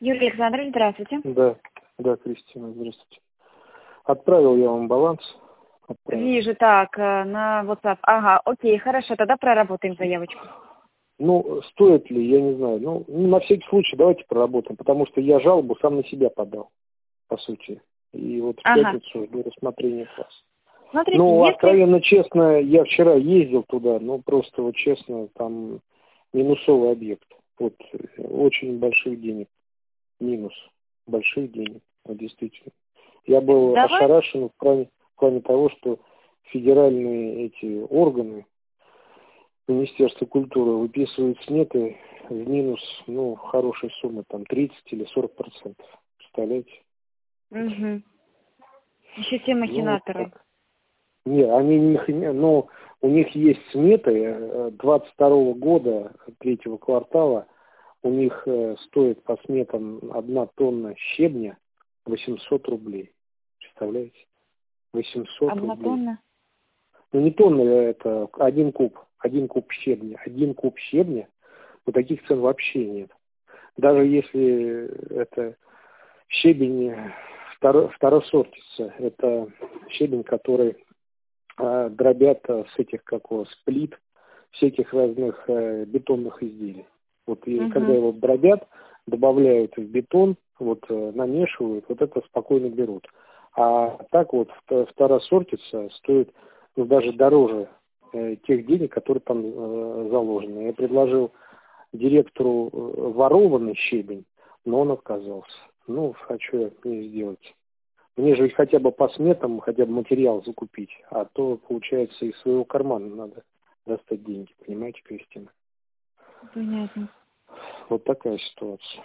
Юрий Александрович, здравствуйте. Да, Кристина, здравствуйте. Отправил я вам баланс. Вижу, так, на WhatsApp. Ага, окей, хорошо, тогда проработаем заявочку. Ну, стоит ли, я не знаю. Ну, на всякий случай давайте проработаем, потому что я жалобу сам на себя подал, по сути. И вот в пятницу до рассмотрения вас. Смотрите, ну, откровенно честно, я вчера ездил туда, но просто вот честно, там минусовый объект. Вот очень больших денег. Минус. Больших денег. Вот, действительно. Я был ошарашен в плане того, что федеральные эти органы Министерства культуры выписывают сметы в минус, ну, хорошей суммы, там 30 или 40%. Представляете? Угу. Еще те махинаторы. Ну, не, они не, но у них есть сметы 22 года, третьего квартала, у них стоит по сметам 1 тонна щебня 800 рублей. Представляете? 800 1 рублей. тонна? Ну, не тонна, это 1 куб. 1 куб щебня. 1 куб щебня, вот таких цен вообще нет. Даже если это щебень второсортица, это щебень, который дробят с этих, с плит, всяких разных бетонных изделий. Вот и когда его дробят, добавляют в бетон, вот намешивают, вот это спокойно берут. А так вот второсортица стоит даже дороже тех денег, которые там заложены. Я предложил директору ворованный щебень, но он отказался. Ну, хочу я не сделать. Мне же хотя бы по сметам, хотя бы материал закупить, а то, получается, из своего кармана надо достать деньги, понимаете, Кристина? Понятно. Вот такая ситуация.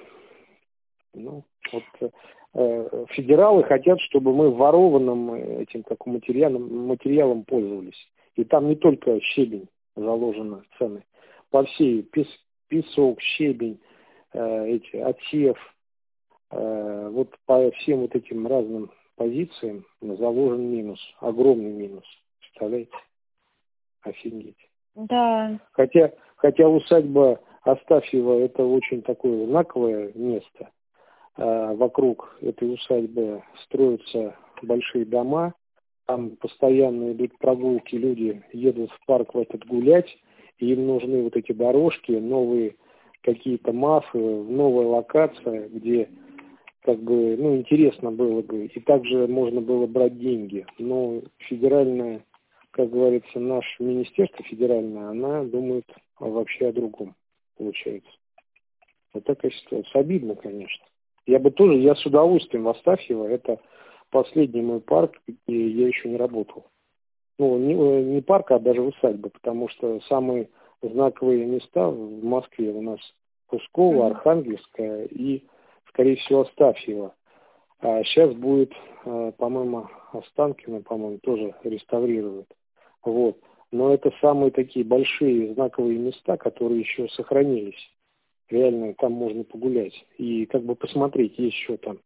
Ну, вот федералы хотят, чтобы мы ворованным этим материалом пользовались. И там не только щебень заложено цены. По всей песок, щебень, отсев, вот по всем вот этим разным позициям заложен минус, огромный минус. Представляете? Офигеть. Да. Хотя усадьба Астафьева это очень такое знаковое место. Вокруг этой усадьбы строятся большие дома, там постоянно идут прогулки, люди едут в парк в этот гулять, и им нужны вот эти дорожки, новые какие-то мафы, новая локация, где интересно было бы, и также можно было брать деньги. Но федеральное, как говорится, наше министерство федеральное, она думает вообще о другом, получается. Вот такая ситуация. Обидно, конечно. Я с удовольствием в Астафьево, это последний мой парк, где я еще не работал. Ну, не парк, а даже усадьба, потому что самые знаковые места в Москве у нас Пусково, Архангельская и, скорее всего, Астафьево. А сейчас будет, по-моему, Останкино, тоже реставрируют. Вот. Но это самые такие большие знаковые места, которые еще сохранились. Реально там можно погулять и посмотреть, есть что там.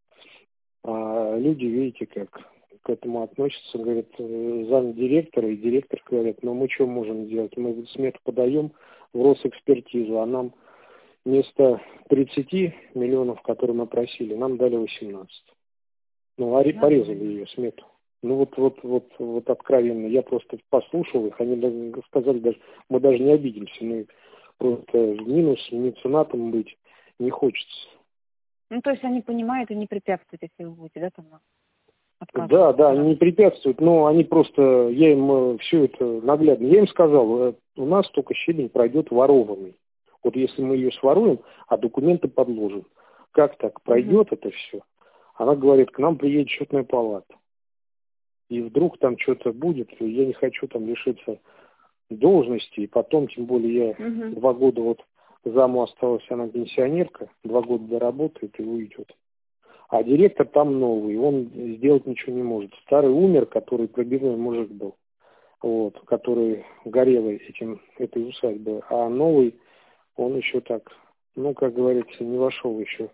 А люди, видите, как к этому относятся, говорят, замдиректора и директор говорят, ну мы что можем сделать? Мы смету подаем в Росэкспертизу, а нам вместо 30 миллионов, которые мы просили, нам дали 18. Ну, порезали ее смету. Ну вот откровенно. Я просто послушал их, они сказали, мы даже не обидимся, мы просто в минус, меценатом быть не хочется. Ну, то есть они понимают и не препятствуют, если вы будете, да, там отказываться? Да, они не препятствуют, но они просто, я им все это наглядно, я им сказал, у нас только щебень пройдет ворованный. Вот если мы ее своруем, а документы подложим, как так пройдет это все? Она говорит, к нам приедет счетная палата. И вдруг там что-то будет, я не хочу там лишиться должности, и потом, тем более я 2 года заму осталась, она пенсионерка, 2 года доработает и уйдет. А директор там новый, он сделать ничего не может. Старый умер, который пробивной мужик был, который горел этой усадьбой, а новый, он еще так, как говорится, не вошел еще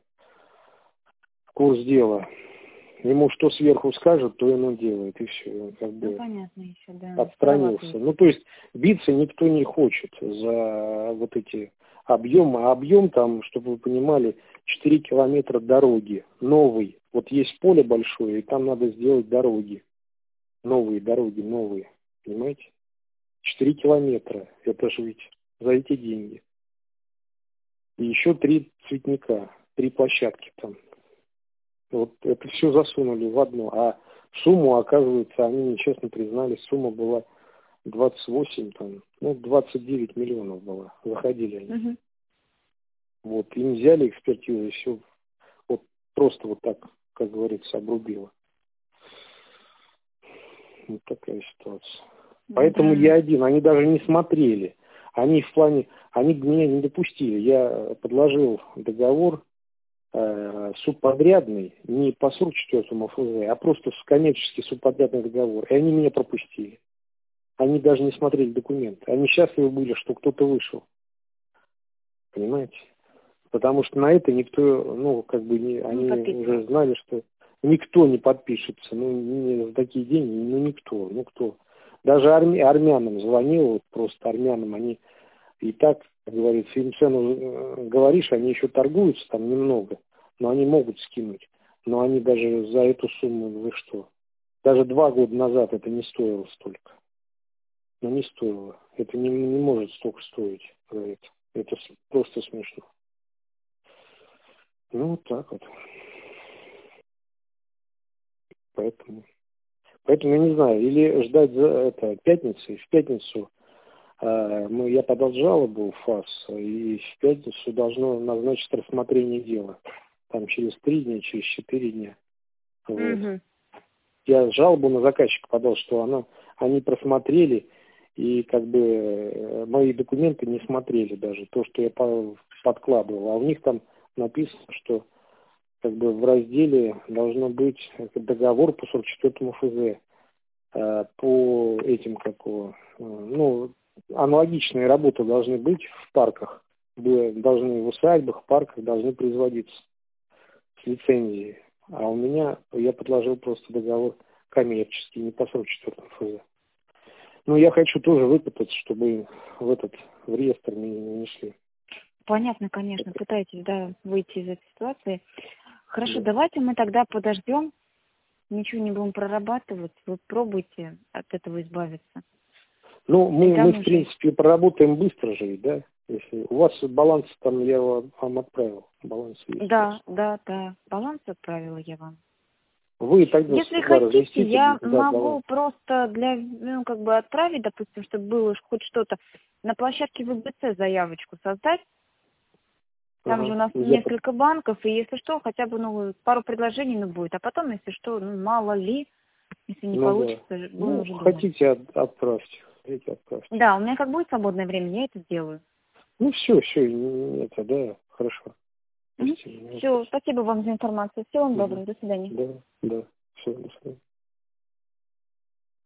в курс дела. Ему что сверху скажут, то он делает, и все. Он понятно еще, да. отстранился. Ну, то есть биться никто не хочет за вот эти объем, а объем там, чтобы вы понимали, 4 километра дороги, новый. Вот есть поле большое, и там надо сделать дороги. Новые дороги, новые, понимаете? 4 километра, это же ведь за эти деньги. И еще 3 цветника, 3 площадки там. Вот это все засунули в одно. А сумму, оказывается, они нечестно признали, сумма была 28, там, 29 миллионов была. Заходили они. Мгм. Вот, им взяли экспертизу, и все вот просто вот так, как говорится, обрубило. Вот такая ситуация. Поэтому Да. я один, они даже не смотрели. Они в плане, они меня не допустили. Я подложил договор субподрядный, не по 44-му ФЗ, а просто коммерческий субподрядный договор. И они меня пропустили. Они даже не смотрели документы. Они счастливы были, что кто-то вышел. Понимаете? Потому что на это никто, они уже знали, что никто не подпишется. Не за такие деньги, никто. Кто. Даже армянам звонил, вот просто армянам, они и так, как говорится, им цену говоришь, они еще торгуются там немного, но они могут скинуть. Но они даже за эту сумму, вы что? Даже 2 года назад это не стоило столько. Не стоило. Это не может столько стоить, говорит. Это просто смешно. Вот так вот. Поэтому я не знаю, или ждать пятницы. В пятницу я подал жалобу в ФАС, и в пятницу должно назначить рассмотрение дела. Там через 3 дня, через 4 дня. Вот. Мгм. Я жалобу на заказчика подал, что они просмотрели, и мои документы не смотрели даже, то, что я подкладывал. А у них там написано, что в разделе должно быть договор по 44-му ФЗ. По этим, аналогичные работы должны быть в парках, должны в усадьбах, в парках должны производиться с лицензией. А у меня, я предложил просто договор коммерческий, не по 44-му ФЗ. Я хочу тоже выпутаться, чтобы в реестр не шли. Понятно, конечно. Пытаетесь, да, выйти из этой ситуации. Хорошо, Да. давайте мы тогда подождем, ничего не будем прорабатывать. Вы пробуйте от этого избавиться. Мы в принципе, проработаем быстро же, да? Если у вас баланс там я вам отправил. Баланс есть. Да. Баланс отправила я вам. Вы тогда Если хотите, я могу баланс. просто отправить, допустим, чтобы было хоть что-то, на площадке ВБЦ заявочку создать. Там же у нас несколько банков, и если что, хотя бы пару предложений будет. А потом, если что, мало ли, если не получится, будем уже думать. Хотите, отправьте. Да, у меня как будет свободное время, я это сделаю. Все, хорошо. Все, спасибо вам за информацию. Всего вам доброго, до свидания. Да, все, до свидания.